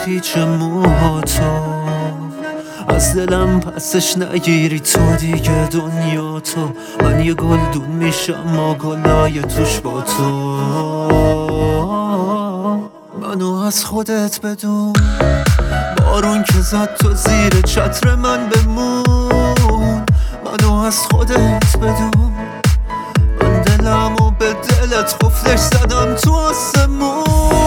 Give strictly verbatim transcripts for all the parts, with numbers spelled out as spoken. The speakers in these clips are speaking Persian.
پیچ موهاتو، از دلم پسش نگیری تو دیگه دنیا تو. من یه گلدون میشم ما گلای توش با تو. منو از خودت بدون، بارون که زد تو زیر چتر من بمون. منو از خودت بدون، من دلمو به دلت قفلش زدم تو آسمون.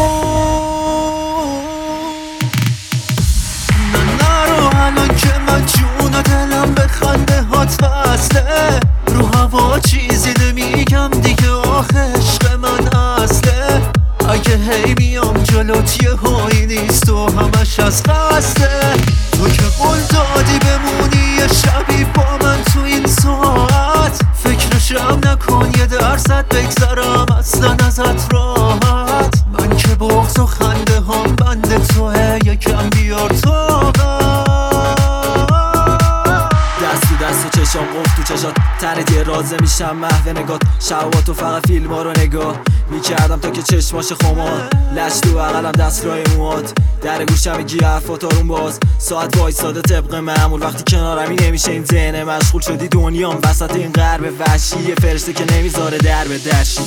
نه نرو الان که من جون و دلم به خنده هات وصله. رو هوا چیزی نمیگم دیگه آخه عشق من اصله. اگه هی میام جلوت یه هایی نیست و همش از قصده. تو که قول دادی بمونی یه شبی با من تو این ساعت. فکرشم نکن یه درصد بگذرم اصلا ازت راحت. من که بغض و خنده هم بند توه، یکم بیار طاقت. دست تو دست و چشام قفل تو چشات، تنت یه رازه میشم محو نگات. شباتو فقط فیلم ها رو نگاه میکردم تا که چشماش خمار. لش تو بغلم دست رای موات، در گوشم میگی حرفات آروم باز. ساعت وایساده طبق معمول، وقتی کنارمی نمیشه این ذهن مشغول. شدی دنیام وسط این غرب وحشی، یه فرشته که نمیذاره در به درشی.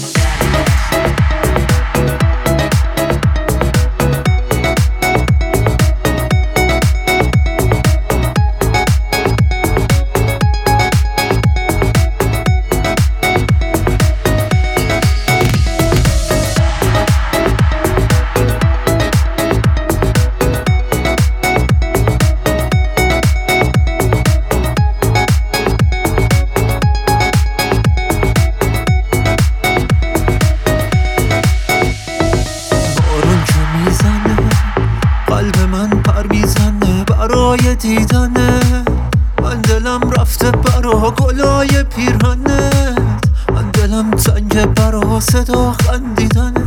قلب من پر میزنه برای دیدنه. من دلم رفته برا گلای پیرهنت. من دلم تنگ برا صدا خندیدنه.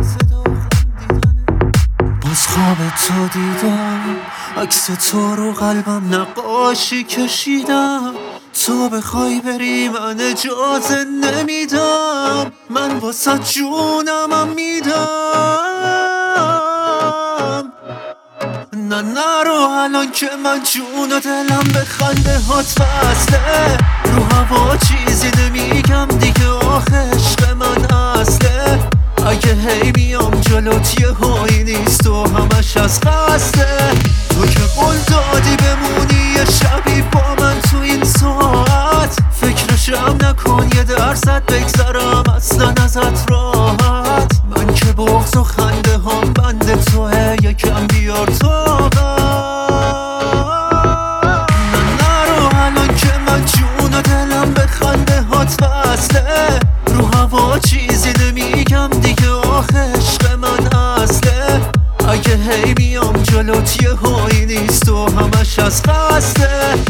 باز خواب تو دیدم، عکس تو رو قلبم نقاشی کشیدم. تو بخوای بری من اجازه نمیدم، من واسه جونمم میدم. نه نرو الان که من جون و دلم به خنده هات وصله. رو هوا چیزی نمیگم دیگه آخه عشق من اصله. اگه هی میام جلوت یه هایی نیست و همش از قصده. تو که قول دادی بمونی یه شبی با من تو این ساعت. فکرشم نکن یه درصد بگذرم اصلا ازت راحت. من که بغض و خنده هم بند توه، یکم بیار طاقت. نه نرو الان که من جون و دلم به خنده هات وصله. رو هوا چیزی نمیگم دیگه آخه عشق من اصله. اگه هی میام جلوت یه هایی نیست و همش از قصده.